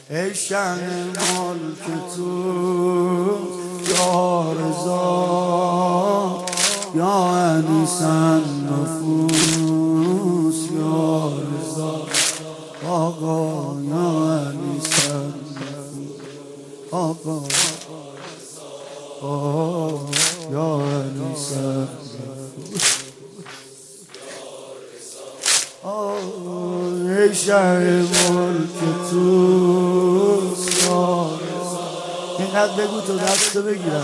ای شه ملک تو یا رضا یا انیس النفوس یا رضا آقا یا انیس النفوس آقا یا انیس النفوس ای شه ملک تو اینقدر بگو تو دستو بگیرم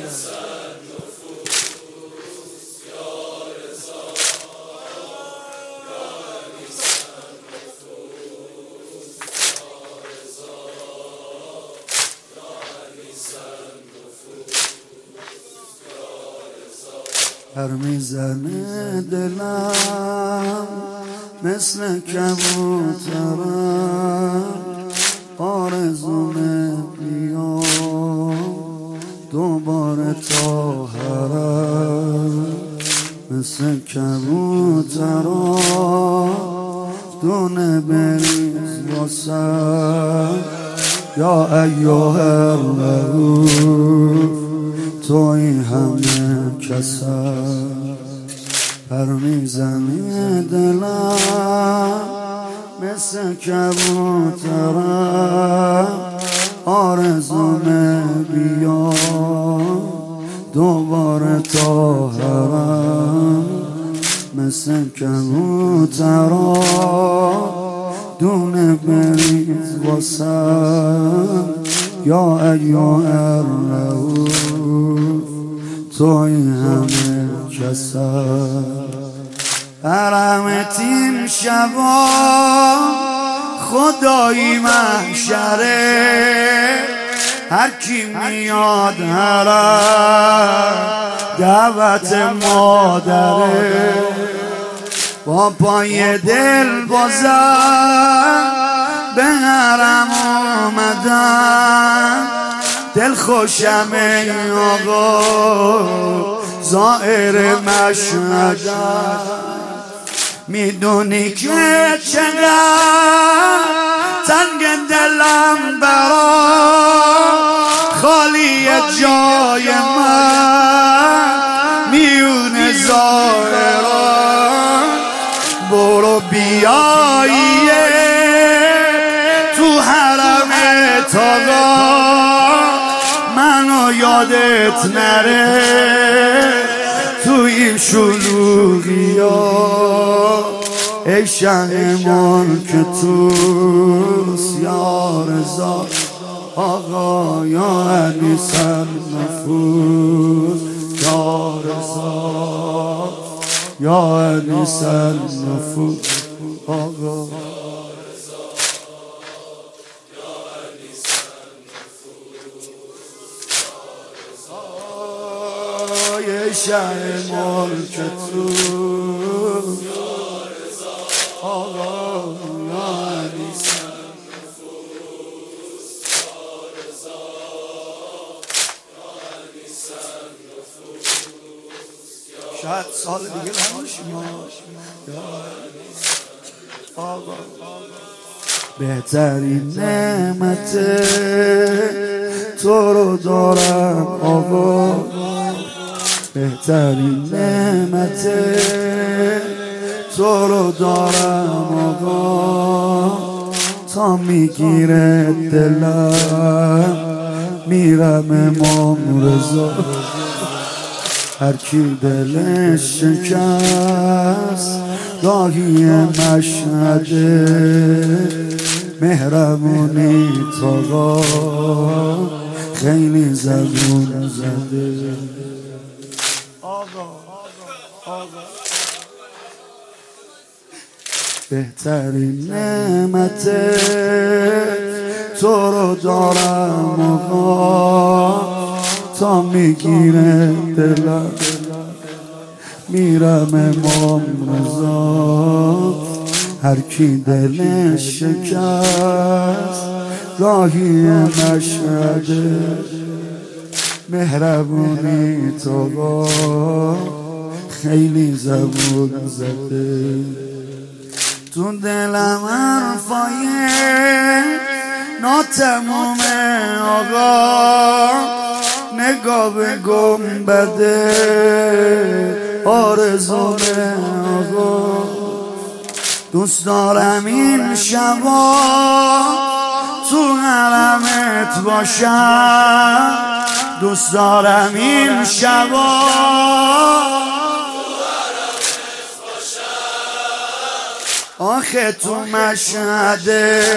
هر میزنه دلم مثل کبوترم آرزومه بیام دوباره تا حرم مثل کبوترم دونه بریز واسم یا ایها الرؤوف توی همه کسم پر میزنی دلم مثل کبوترم آرزومه بیام دوباره تا حرم مثل کبوترم دونه بریز واسم یا ایها الرؤوف توی همه کسم حرمت این شبا خدایی محشره هر کی میاد حرم دعوت مادره با پای دل بازم به حرم اومدم دل خوشم ای آقا زائر مشهدم میدونی که چقدر تنگ دلم برات خالی جای من میونه زائران برو بیاییه تو حرم تاقا منو یادت نره تو این شلوغی ها ای شه ملک توست یا رضا آقا یا انیس النفوس یا رضا یا انیس النفوس آقا ای شه ملک تو آقا یا انیس النفوس شاید سال دیگه نباشیم آقا بهترین نعمت تو رو دارم آقا بهترین نعمت تو رو دارم آقا تا میگیره دلم میرم امام رضا هر کی دلش شکست راهی مشهده مهربونی تاقا خیلی زبون زده بهترین نعمت تو رو دارم آقا تا میگیره دلم میرم امام رضا هر کی دلش شکست راهی مشهده مهربونی تو خیلی زبون زده تو دلم حرفای ناتموم آقا نگاه به گنبده آرزومه آقا دوست دارم این شبا تو حرمت باشم دوست دارم این شبا آخه تو مشهد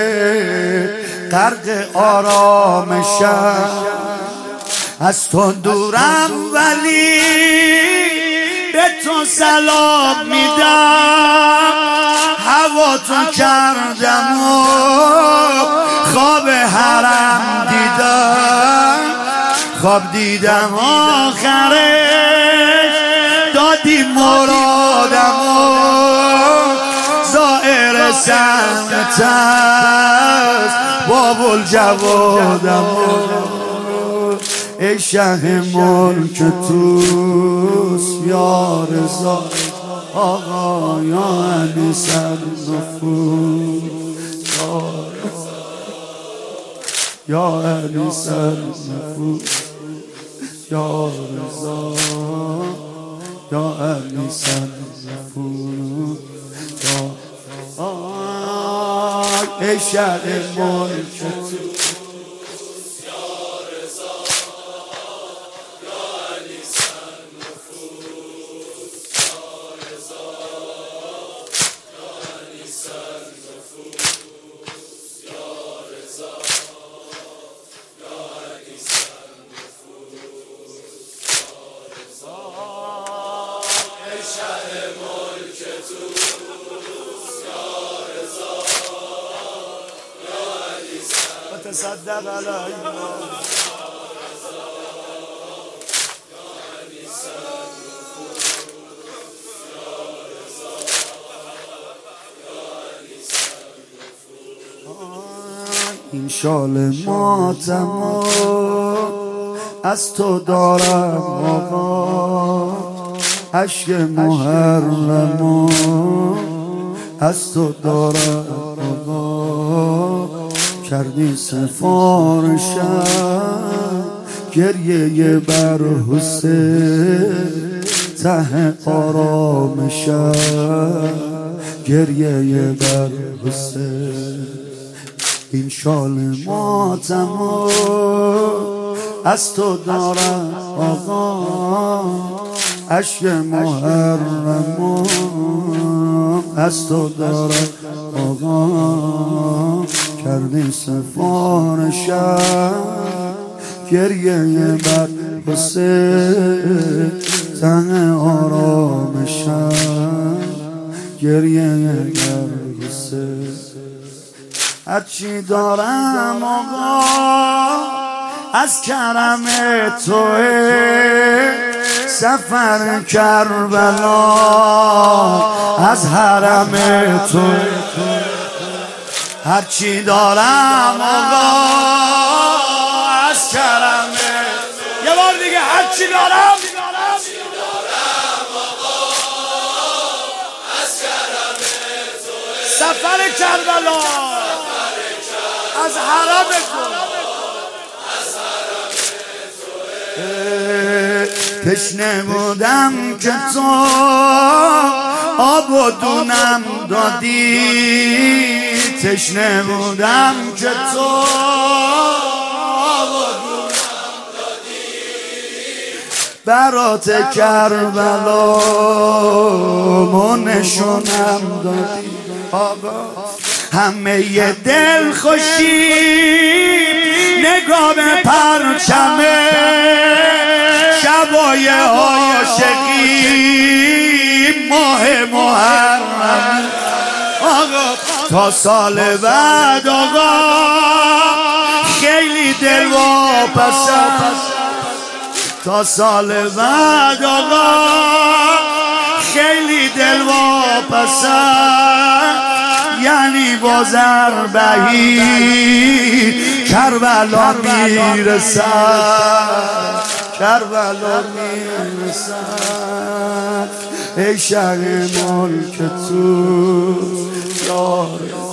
غرق آرامشم از تو دورم ولی به تو سلام میدم هوا تو کردم و خواب حرم دیدم خواب دیدم آخرش دادی مرادم و زائر سمت است باب الجوادم ای شه ملک توست یا رضا آقا یا انیس النفوس یا انیس النفوس یا رضا یا انیس النفوس ای شه ملک توست تصدق علی این شال ماتم از تو دارم آقا عشق محرم از تو دارم آقا کردی سفارشم گریه بر حسین ته آرامشم گریه بر حسین این شال ماتم از تو دارم آقا عشق محرم از تو دارم آقا کردی سفارشم گریه بر حسین ته آرامشم گریه بر حسین هرچی دارم آقا از کرم توه سفر کربلا از حرم توه هرچی دارم آقا از کرم یه بار دیگه هرچی دارم آقا از کرم توه سفر کربلا از حرم توه تشنه بودم که تو آب و دونم دادی تشنه بودم که تو آب و دونم دادی برات کربلا نشونم دادی آقا همه ی دل خوشی نگاه به پرچمه شبای عاشقی ماه محرم آقا تا سال بعد آقا خیلی دل واپسم تا سال بعد آقا خیلی دل واپسم یعنی بازر بهی کربلا میرسد کربلا میرسد ای شه ملک توست یا